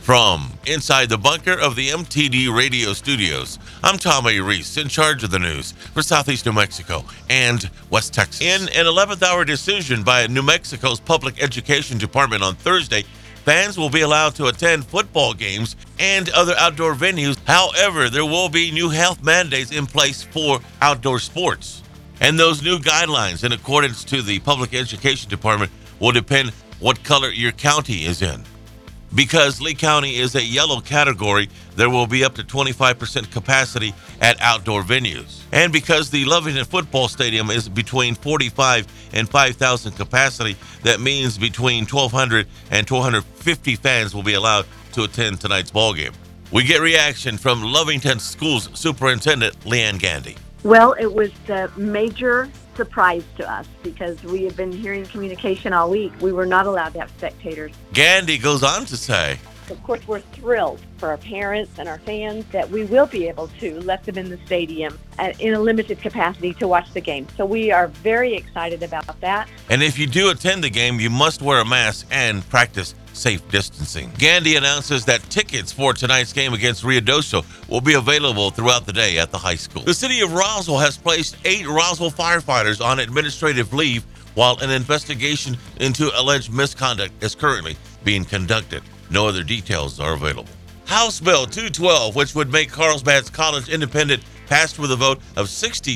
From inside the bunker of the MTD radio studios, I'm Tom A. Reese, in charge of the news for Southeast New Mexico and West Texas. In an 11th hour decision by New Mexico's Public Education Department on Thursday, fans will be allowed to attend football games and other outdoor venues. However, there will be new health mandates in place for outdoor sports. And those new guidelines, in accordance to the Public Education Department, will depend what color your county is in. Because Lee County is a yellow category, there will be up to 25% capacity at outdoor venues. And because the Lovington Football Stadium is between 45 and 5,000 capacity, that means between 1,200 and 1,250 fans will be allowed to attend tonight's ballgame. We get reaction from Lovington Schools Superintendent Leanne Gandy. Well, it was a major surprise to us because we have been hearing communication all week. We were not allowed to have spectators. Gandy goes on to say, Of course, we're thrilled for our parents and our fans that we will be able to let them in the stadium in a limited capacity to watch the game. So we are very excited about that. And if you do attend the game, you must wear a mask and practice safe distancing. Gandy announces that tickets for tonight's game against Ruidoso will be available throughout the day at the high school. The city of Roswell has placed 8 Roswell firefighters on administrative leave while an investigation into alleged misconduct is currently being conducted. No other details are available. House Bill 212, which would make Carlsbad's College independent, passed with a vote of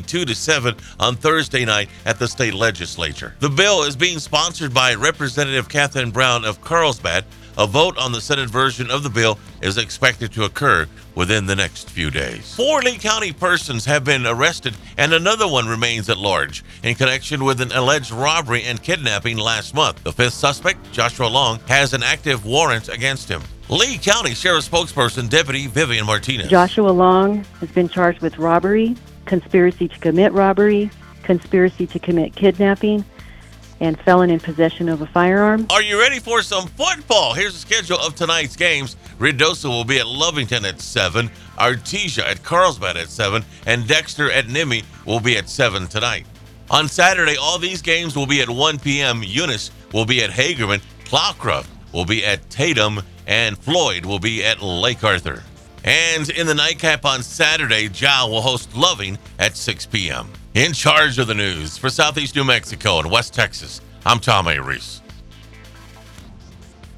62-7 on Thursday night at the state legislature. The bill is being sponsored by Representative Catherine Brown of Carlsbad. A vote on the Senate version of the bill is expected to occur within the next few days. 4 Lee County persons have been arrested and another one remains at large in connection with an alleged robbery and kidnapping last month. The 5th suspect, Joshua Long, has an active warrant against him. Lee County Sheriff spokesperson Deputy Vivian Martinez. Joshua Long has been charged with robbery, conspiracy to commit robbery, conspiracy to commit kidnapping, and felon in possession of a firearm. Are you ready for some football? Here's the schedule of tonight's games. Ruidoso will be at Lovington at 7, Artesia at Carlsbad at 7, and Dexter at Nimmi will be at 7 tonight. On Saturday, all these games will be at 1 p.m. Eunice will be at Hagerman, Cloudcroft will be at Tatum, and Floyd will be at Lake Arthur. And in the nightcap on Saturday, Jow will host Loving at 6 p.m. In charge of the news for Southeast New Mexico and West Texas, I'm Tom A. Reese.